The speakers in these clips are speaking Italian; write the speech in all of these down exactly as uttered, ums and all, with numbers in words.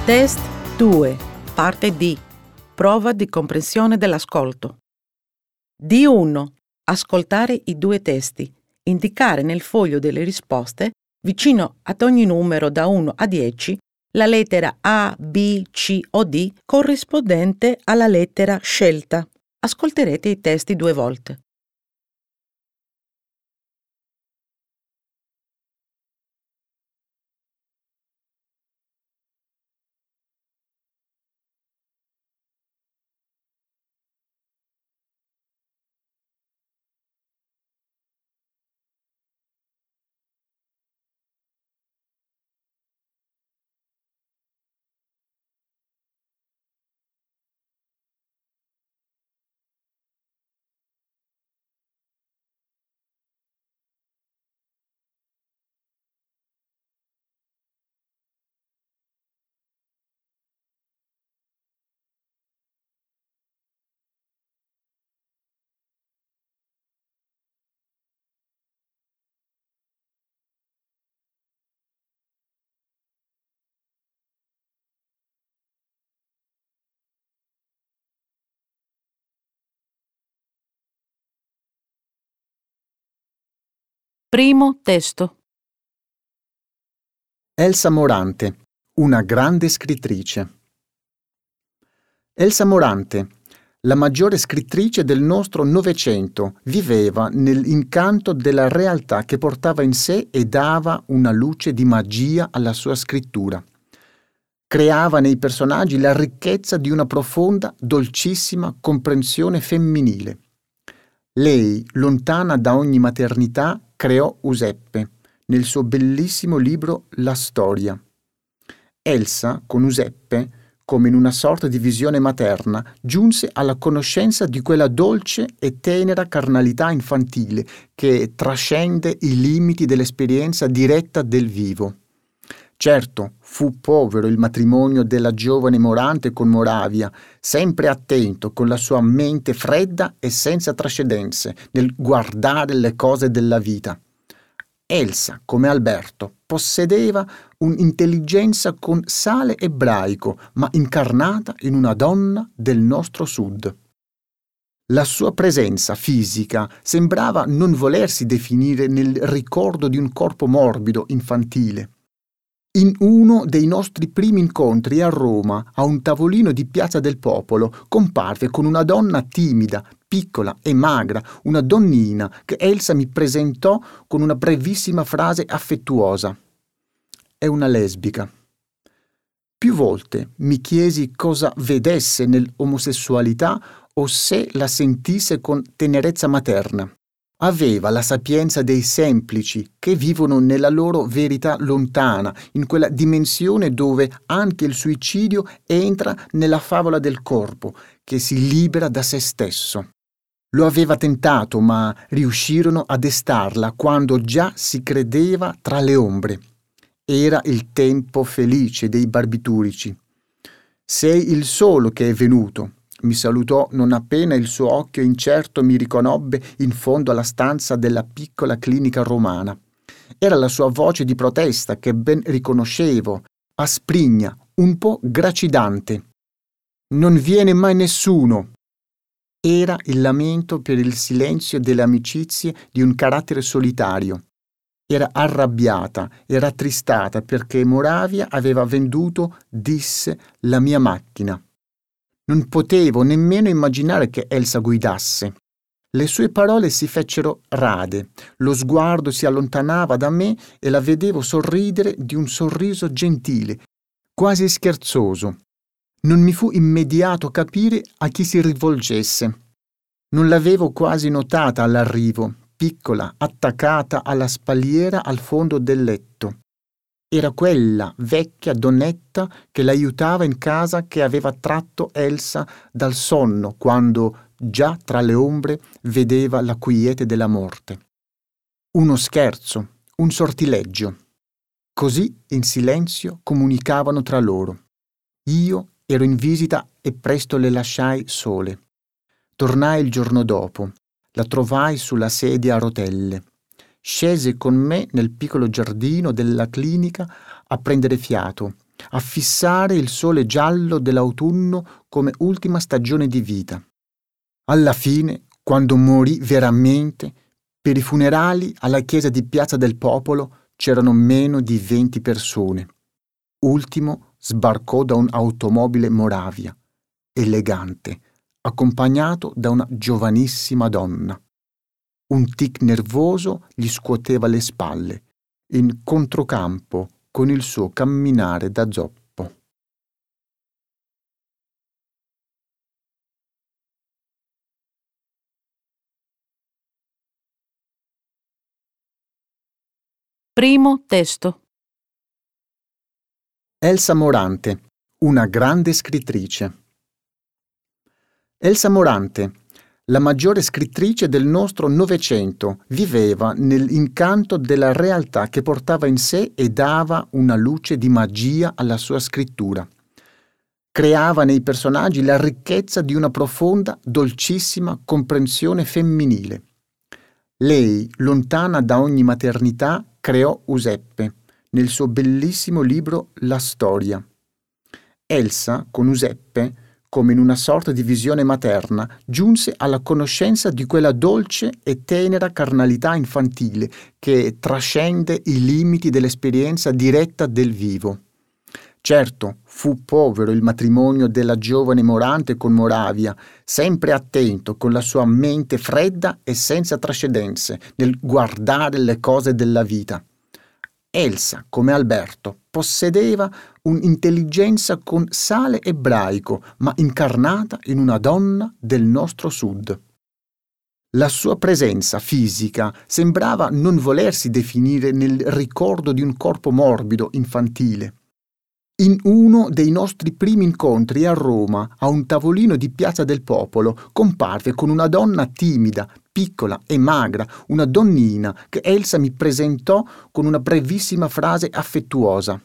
Test due, parte D. Prova di comprensione dell'ascolto. D uno. Ascoltare i due testi. Indicare nel foglio delle risposte, vicino ad ogni numero da uno a dieci, la lettera A, B, C o D corrispondente alla lettera scelta. Ascolterete i testi due volte. Primo testo. Elsa Morante, una grande scrittrice. Elsa Morante, la maggiore scrittrice del nostro Novecento, viveva nell'incanto della realtà che portava in sé e dava una luce di magia alla sua scrittura. Creava nei personaggi la ricchezza di una profonda, dolcissima comprensione femminile. Lei, lontana da ogni maternità, creò Useppe nel suo bellissimo libro La storia. Elsa, con Useppe, come in una sorta di visione materna, giunse alla conoscenza di quella dolce e tenera carnalità infantile che trascende i limiti dell'esperienza diretta del vivo. Certo, fu povero il matrimonio della giovane Morante con Moravia, sempre attento, con la sua mente fredda e senza trascendenze, nel guardare le cose della vita. Elsa, come Alberto, possedeva un'intelligenza con sale ebraico, ma incarnata in una donna del nostro sud. La sua presenza fisica sembrava non volersi definire nel ricordo di un corpo morbido, infantile. In uno dei nostri primi incontri a Roma, a un tavolino di Piazza del Popolo, comparve con una donna timida, piccola e magra, una donnina che Elsa mi presentò con una brevissima frase affettuosa. È una lesbica. Più volte mi chiesi cosa vedesse nell'omosessualità o se la sentisse con tenerezza materna. Aveva la sapienza dei semplici che vivono nella loro verità lontana, in quella dimensione dove anche il suicidio entra nella favola del corpo, che si libera da se stesso. Lo aveva tentato, ma riuscirono a destarla quando già si credeva tra le ombre. Era il tempo felice dei barbiturici. Sei il solo che è venuto. Mi salutò non appena il suo occhio incerto mi riconobbe in fondo alla stanza della piccola clinica romana. Era la sua voce di protesta che ben riconoscevo, asprigna, un po' gracidante. Non viene mai nessuno. Era il lamento per il silenzio delle amicizie di un carattere solitario. Era arrabbiata e rattristata perché Moravia aveva venduto, disse, la mia macchina. Non potevo nemmeno immaginare che Elsa guidasse. Le sue parole si fecero rade, lo sguardo si allontanava da me e la vedevo sorridere di un sorriso gentile, quasi scherzoso. Non mi fu immediato capire a chi si rivolgesse. Non l'avevo quasi notata all'arrivo, piccola, attaccata alla spalliera al fondo del letto. Era quella vecchia donnetta che l'aiutava in casa che aveva tratto Elsa dal sonno quando, già tra le ombre, vedeva la quiete della morte. Uno scherzo, un sortileggio. Così, in silenzio, comunicavano tra loro. Io ero in visita e presto le lasciai sole. Tornai il giorno dopo. La trovai sulla sedia a rotelle. Scese con me nel piccolo giardino della clinica a prendere fiato a fissare il sole giallo dell'autunno come ultima stagione di vita. Alla fine, quando morì veramente, per i funerali alla chiesa di Piazza del Popolo c'erano meno di venti persone. Ultimo sbarcò da un'automobile Moravia, elegante, accompagnato da una giovanissima donna. Un tic nervoso gli scuoteva le spalle, in controcampo con il suo camminare da zoppo. Primo testo. Elsa Morante, una grande scrittrice. Elsa Morante, la maggiore scrittrice del nostro Novecento, viveva nell'incanto della realtà che portava in sé e dava una luce di magia alla sua scrittura. Creava nei personaggi la ricchezza di una profonda, dolcissima comprensione femminile. Lei, lontana da ogni maternità, creò Useppe nel suo bellissimo libro La storia. Elsa, con Useppe, come in una sorta di visione materna, giunse alla conoscenza di quella dolce e tenera carnalità infantile che trascende i limiti dell'esperienza diretta del vivo. Certo, fu povero il matrimonio della giovane Morante con Moravia, sempre attento, con la sua mente fredda e senza trascendenze, nel guardare le cose della vita. Elsa, come Alberto, possedeva un'intelligenza con sale ebraico, ma incarnata in una donna del nostro sud. La sua presenza fisica sembrava non volersi definire nel ricordo di un corpo morbido, infantile. In uno dei nostri primi incontri a Roma, a un tavolino di Piazza del Popolo, comparve con una donna timida, piccola e magra, una donnina che Elsa mi presentò con una brevissima frase affettuosa.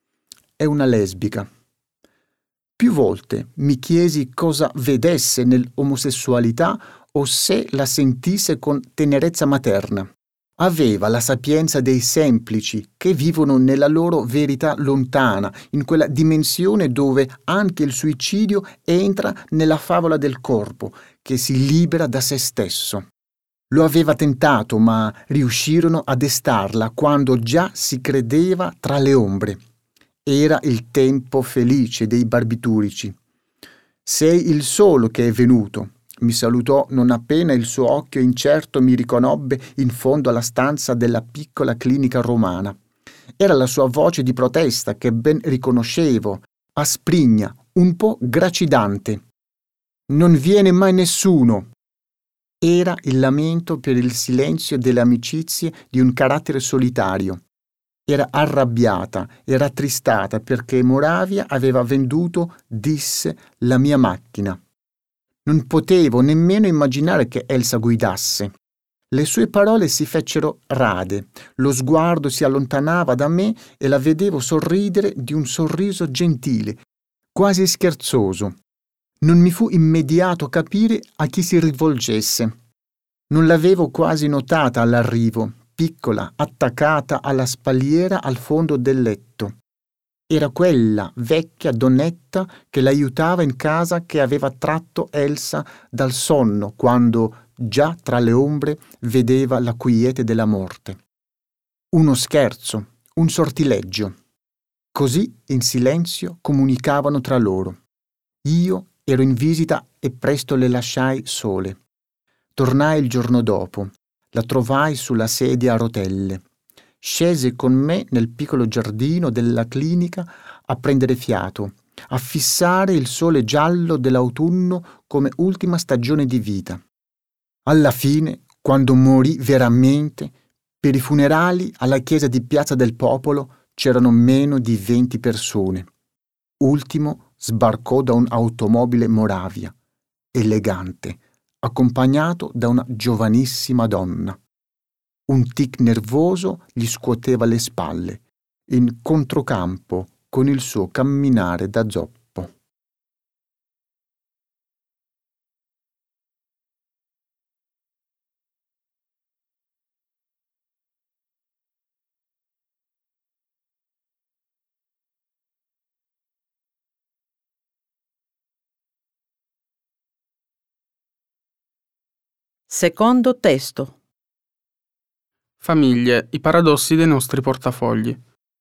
È una lesbica. Più volte mi chiesi cosa vedesse nell'omosessualità o se la sentisse con tenerezza materna. Aveva la sapienza dei semplici che vivono nella loro verità lontana, in quella dimensione dove anche il suicidio entra nella favola del corpo, che si libera da se stesso. Lo aveva tentato, ma riuscirono a destarla quando già si credeva tra le ombre. Era il tempo felice dei barbiturici. Sei il solo che è venuto. Mi salutò non appena il suo occhio incerto mi riconobbe in fondo alla stanza della piccola clinica romana. Era la sua voce di protesta che ben riconoscevo, asprigna, un po' gracidante. Non viene mai nessuno. Era il lamento per il silenzio delle amicizie di un carattere solitario. Era arrabbiata e rattristata perché Moravia aveva venduto, disse, la mia macchina. Non potevo nemmeno immaginare che Elsa guidasse. Le sue parole si fecero rade, lo sguardo si allontanava da me e la vedevo sorridere di un sorriso gentile, quasi scherzoso. Non mi fu immediato capire a chi si rivolgesse. Non l'avevo quasi notata all'arrivo, piccola, attaccata alla spalliera al fondo del letto. Era quella vecchia donnetta che l'aiutava in casa che aveva tratto Elsa dal sonno quando, già tra le ombre, vedeva la quiete della morte. Uno scherzo, un sortileggio. Così, in silenzio, comunicavano tra loro. Io ero in visita e presto le lasciai sole. Tornai il giorno dopo. La trovai sulla sedia a rotelle. Scese con me nel piccolo giardino della clinica a prendere fiato, a fissare il sole giallo dell'autunno come ultima stagione di vita. Alla fine, quando morì veramente, per i funerali alla chiesa di Piazza del Popolo c'erano meno di venti persone. Ultimo sbarcò da un'automobile Moravia, elegante, accompagnato da una giovanissima donna. Un tic nervoso gli scuoteva le spalle, in controcampo con il suo camminare da zoppo. Secondo testo. Famiglie, i paradossi dei nostri portafogli.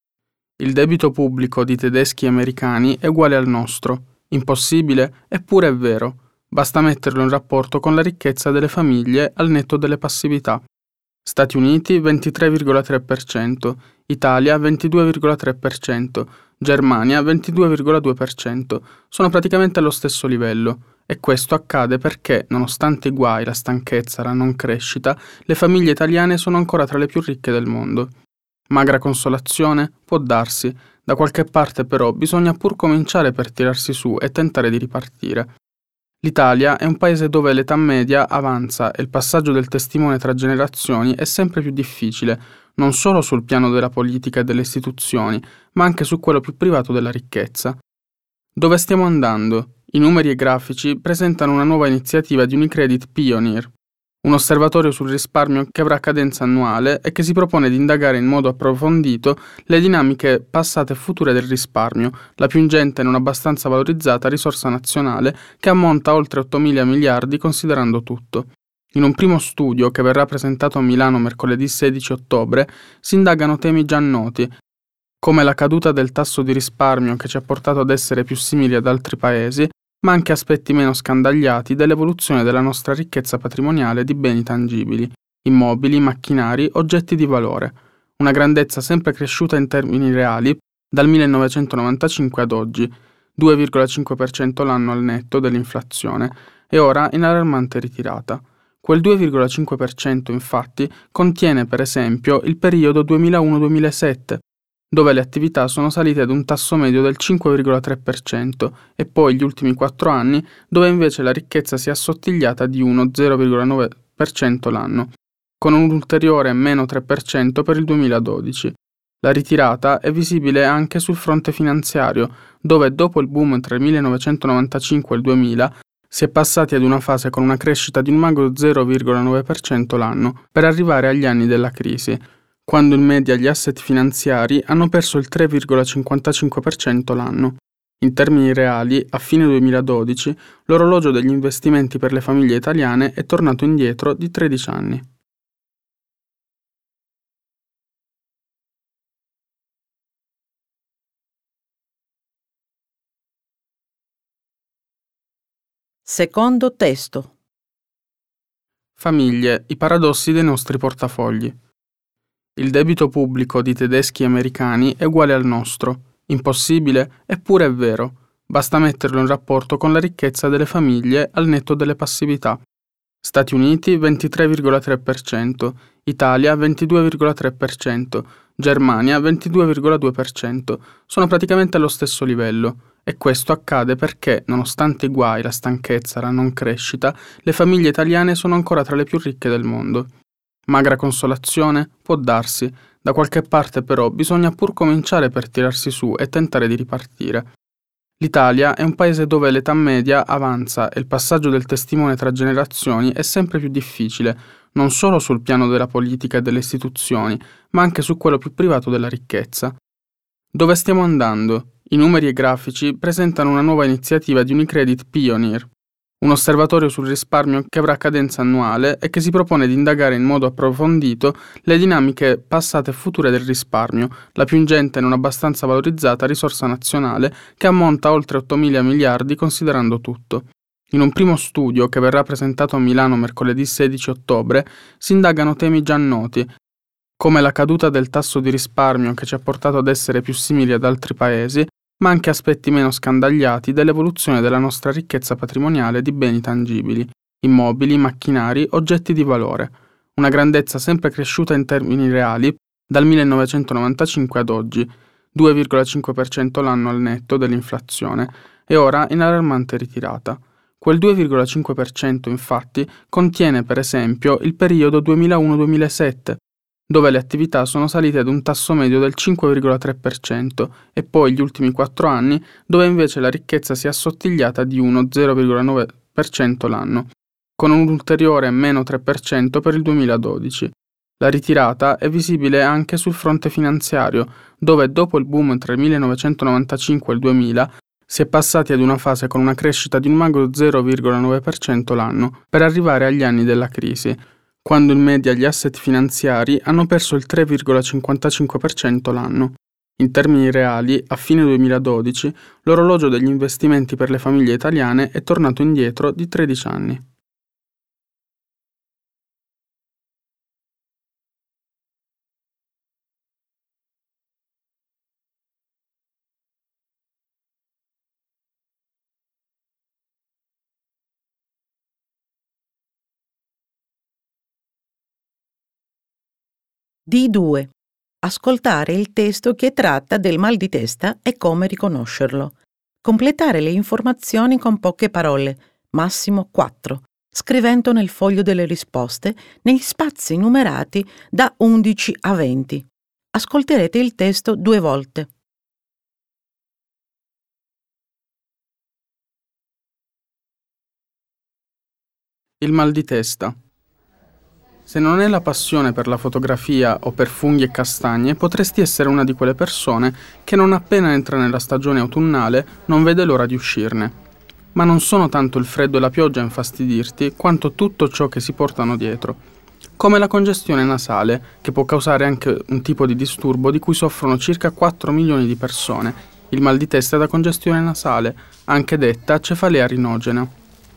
Il debito pubblico di tedeschi e americani è uguale al nostro. Impossibile? Eppure è vero. Basta metterlo in rapporto con la ricchezza delle famiglie al netto delle passività. Stati Uniti ventitré virgola tre per cento, Italia ventidue virgola tre per cento, Germania ventidue virgola due per cento. Sono praticamente allo stesso livello. E questo accade perché, nonostante i guai, la stanchezza, la non crescita, le famiglie italiane sono ancora tra le più ricche del mondo. Magra consolazione? Può darsi. Da qualche parte però bisogna pur cominciare per tirarsi su e tentare di ripartire. L'Italia è un paese dove l'età media avanza e il passaggio del testimone tra generazioni è sempre più difficile, non solo sul piano della politica e delle istituzioni, ma anche su quello più privato della ricchezza. Dove stiamo andando? I numeri e i grafici presentano una nuova iniziativa di Unicredit Pioneer, un osservatorio sul risparmio che avrà cadenza annuale e che si propone di indagare in modo approfondito le dinamiche passate e future del risparmio, la più ingente e non abbastanza valorizzata risorsa nazionale che ammonta a oltre ottomila miliardi considerando tutto. In un primo studio che verrà presentato a Milano mercoledì sedici ottobre si indagano temi già noti, come la caduta del tasso di risparmio che ci ha portato ad essere più simili ad altri paesi, ma anche aspetti meno scandagliati dell'evoluzione della nostra ricchezza patrimoniale di beni tangibili, immobili, macchinari, oggetti di valore, una grandezza sempre cresciuta in termini reali dal millenovecentonovantacinque ad oggi, due virgola cinque per cento l'anno al netto dell'inflazione, e ora in allarmante ritirata. Quel due virgola cinque per cento infatti contiene per esempio il periodo duemilauno duemilasette, dove le attività sono salite ad un tasso medio del cinque virgola tre per cento e poi gli ultimi quattro anni dove invece la ricchezza si è assottigliata di uno zero virgola nove per cento l'anno, con un ulteriore meno tre per cento per il duemiladodici. La ritirata è visibile anche sul fronte finanziario, dove dopo il boom tra il millenovecentonovantacinque e il duemila si è passati ad una fase con una crescita di un magro zero virgola nove per cento l'anno, per arrivare agli anni della crisi, quando in media gli asset finanziari hanno perso il tre virgola cinquantacinque per cento l'anno. In termini reali, a fine duemiladodici, l'orologio degli investimenti per le famiglie italiane è tornato indietro di tredici anni. Secondo testo. Famiglie, i paradossi dei nostri portafogli. Il debito pubblico di tedeschi e americani è uguale al nostro. Impossibile? Eppure è vero. Basta metterlo in rapporto con la ricchezza delle famiglie al netto delle passività. Stati Uniti ventitré virgola tre per cento, Italia ventidue virgola tre per cento, Germania ventidue virgola due per cento. Sono praticamente allo stesso livello. E questo accade perché, nonostante i guai, la stanchezza, la non crescita, le famiglie italiane sono ancora tra le più ricche del mondo. Magra consolazione? Può darsi. Da qualche parte però bisogna pur cominciare per tirarsi su e tentare di ripartire. L'Italia è un paese dove l'età media avanza e il passaggio del testimone tra generazioni è sempre più difficile, non solo sul piano della politica e delle istituzioni, ma anche su quello più privato della ricchezza. Dove stiamo andando? I numeri e i grafici presentano una nuova iniziativa di Unicredit Pioneer, un osservatorio sul risparmio che avrà cadenza annuale e che si propone di indagare in modo approfondito le dinamiche passate e future del risparmio, la più ingente e non abbastanza valorizzata risorsa nazionale che ammonta a oltre ottomila miliardi considerando tutto. In un primo studio che verrà presentato a Milano mercoledì sedici ottobre si indagano temi già noti, come la caduta del tasso di risparmio che ci ha portato ad essere più simili ad altri paesi, ma anche aspetti meno scandagliati dell'evoluzione della nostra ricchezza patrimoniale di beni tangibili, immobili, macchinari, oggetti di valore, una grandezza sempre cresciuta in termini reali dal millenovecentonovantacinque ad oggi, due virgola cinque per cento l'anno al netto dell'inflazione, e ora in allarmante ritirata. Quel due virgola cinque per cento infatti contiene per esempio il periodo duemilauno duemilasette, dove le attività sono salite ad un tasso medio del cinque virgola tre per cento e poi gli ultimi quattro anni dove invece la ricchezza si è assottigliata di uno zero virgola nove per cento l'anno, con un ulteriore meno tre per cento per il duemiladodici. La ritirata è visibile anche sul fronte finanziario, dove dopo il boom tra il millenovecentonovantacinque e il duemila Si è passati ad una fase con una crescita di un magro zero virgola nove per cento l'anno, per arrivare agli anni della crisi, quando in media gli asset finanziari hanno perso il tre virgola cinquantacinque per cento l'anno. In termini reali, a fine duemiladodici, l'orologio degli investimenti per le famiglie italiane è tornato indietro di tredici anni. D due. Ascoltare il testo che tratta del mal di testa e come riconoscerlo. Completare le informazioni con poche parole, massimo quattro, scrivendo nel foglio delle risposte negli spazi numerati da undici a venti. Ascolterete il testo due volte. Il mal di testa. Se non è la passione per la fotografia o per funghi e castagne, potresti essere una di quelle persone che non appena entra nella stagione autunnale non vede l'ora di uscirne. Ma non sono tanto il freddo e la pioggia a infastidirti, quanto tutto ciò che si portano dietro. Come la congestione nasale, che può causare anche un tipo di disturbo di cui soffrono circa quattro milioni di persone, il mal di testa da congestione nasale, anche detta cefalea rinogena.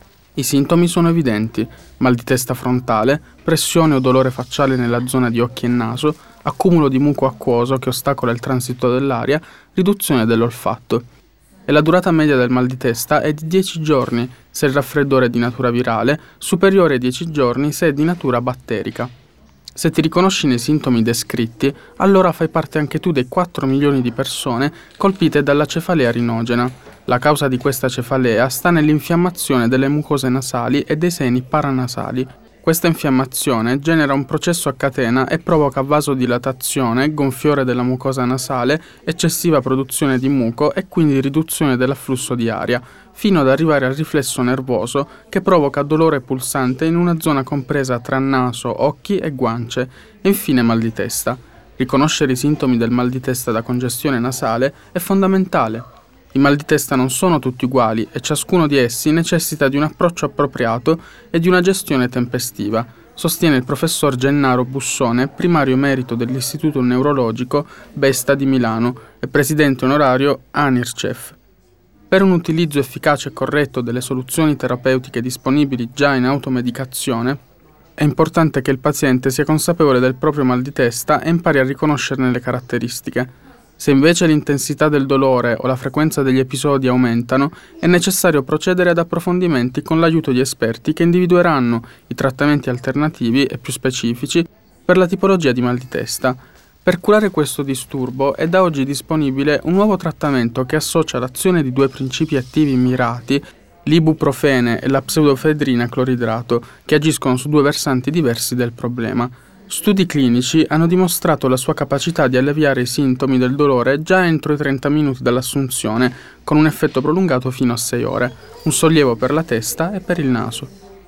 I sintomi sono evidenti: mal di testa frontale, pressione o dolore facciale nella zona di occhi e naso, accumulo di muco acquoso che ostacola il transito dell'aria, riduzione dell'olfatto. E la durata media del mal di testa è di dieci giorni se il raffreddore è di natura virale, superiore ai dieci giorni se è di natura batterica. Se ti riconosci nei sintomi descritti, allora fai parte anche tu dei quattro milioni di persone colpite dalla cefalea rinogena. La causa di questa cefalea sta nell'infiammazione delle mucose nasali e dei seni paranasali. Questa infiammazione genera un processo a catena e provoca vasodilatazione, gonfiore della mucosa nasale, eccessiva produzione di muco e quindi riduzione dell'afflusso di aria, fino ad arrivare al riflesso nervoso che provoca dolore pulsante in una zona compresa tra naso, occhi e guance, e infine mal di testa. Riconoscere i sintomi del mal di testa da congestione nasale è fondamentale. I mal di testa non sono tutti uguali e ciascuno di essi necessita di un approccio appropriato e di una gestione tempestiva, sostiene il professor Gennaro Bussone, primario emerito dell'Istituto Neurologico Besta di Milano e presidente onorario ANIRCEF. Per un utilizzo efficace e corretto delle soluzioni terapeutiche disponibili già in automedicazione, è importante che il paziente sia consapevole del proprio mal di testa e impari a riconoscerne le caratteristiche. Se invece l'intensità del dolore o la frequenza degli episodi aumentano, è necessario procedere ad approfondimenti con l'aiuto di esperti che individueranno i trattamenti alternativi e più specifici per la tipologia di mal di testa. Per curare questo disturbo è da oggi disponibile un nuovo trattamento che associa l'azione di due principi attivi mirati, l'ibuprofene e la pseudoefedrina cloridrato, che agiscono su due versanti diversi del problema. Studi clinici hanno dimostrato la sua capacità di alleviare i sintomi del dolore già entro i trenta minuti dall'assunzione, con un effetto prolungato fino a sei ore, un sollievo per la testa e per il naso.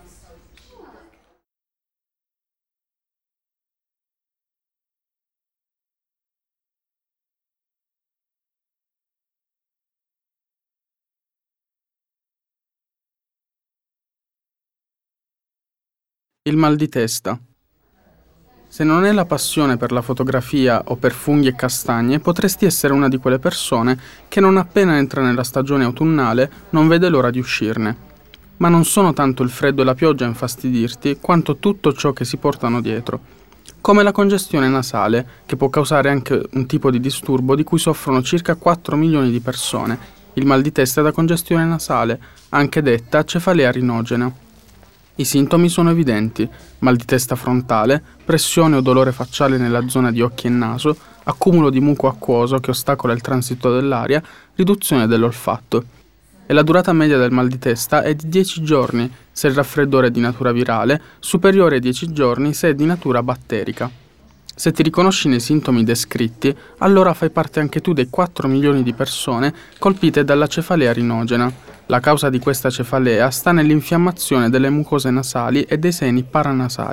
Il mal di testa. Se non è la passione per la fotografia o per funghi e castagne, potresti essere una di quelle persone che non appena entra nella stagione autunnale non vede l'ora di uscirne. Ma non sono tanto il freddo e la pioggia a infastidirti, quanto tutto ciò che si portano dietro. Come la congestione nasale, che può causare anche un tipo di disturbo di cui soffrono circa quattro milioni di persone, il mal di testa da congestione nasale, anche detta cefalea rinogena. I sintomi sono evidenti: mal di testa frontale, pressione o dolore facciale nella zona di occhi e naso, accumulo di muco acquoso che ostacola il transito dell'aria, riduzione dell'olfatto. E la durata media del mal di testa è di dieci giorni se il raffreddore è di natura virale, superiore ai dieci giorni se è di natura batterica. Se ti riconosci nei sintomi descritti, allora fai parte anche tu dei quattro milioni di persone colpite dalla cefalea rinogena. La causa di questa cefalea sta nell'infiammazione delle mucose nasali e dei seni paranasali.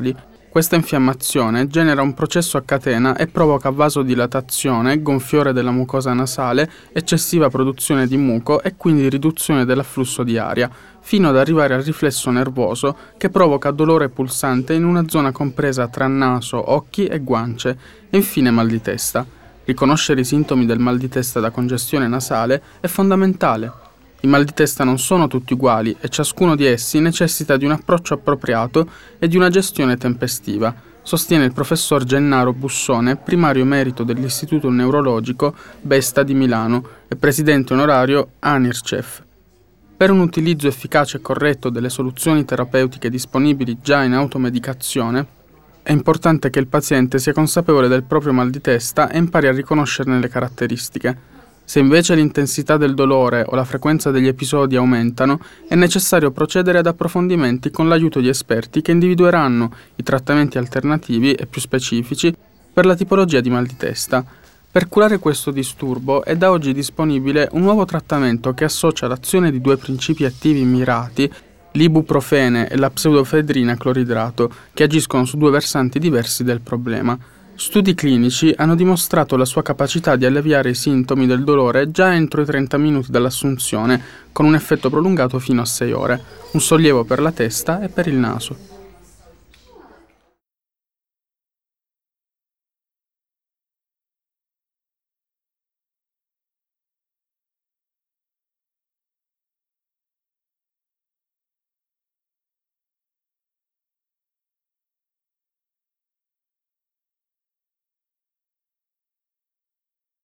Questa infiammazione genera un processo a catena e provoca vasodilatazione, gonfiore della mucosa nasale, eccessiva produzione di muco e quindi riduzione dell'afflusso di aria, fino ad arrivare al riflesso nervoso che provoca dolore pulsante in una zona compresa tra naso, occhi e guance, e infine mal di testa. Riconoscere i sintomi del mal di testa da congestione nasale è fondamentale. I mal di testa non sono tutti uguali e ciascuno di essi necessita di un approccio appropriato e di una gestione tempestiva, sostiene il professor Gennaro Bussone, primario emerito dell'Istituto Neurologico Besta di Milano e presidente onorario ANIRCEF. Per un utilizzo efficace e corretto delle soluzioni terapeutiche disponibili già in automedicazione, è importante che il paziente sia consapevole del proprio mal di testa e impari a riconoscerne le caratteristiche. Se invece l'intensità del dolore o la frequenza degli episodi aumentano, è necessario procedere ad approfondimenti con l'aiuto di esperti che individueranno i trattamenti alternativi e più specifici per la tipologia di mal di testa. Per curare questo disturbo è da oggi disponibile un nuovo trattamento che associa l'azione di due principi attivi mirati, l'ibuprofene e la pseudoefedrina cloridrato, che agiscono su due versanti diversi del problema. Studi clinici hanno dimostrato la sua capacità di alleviare i sintomi del dolore già entro i trenta minuti dall'assunzione, con un effetto prolungato fino a sei ore, un sollievo per la testa e per il naso.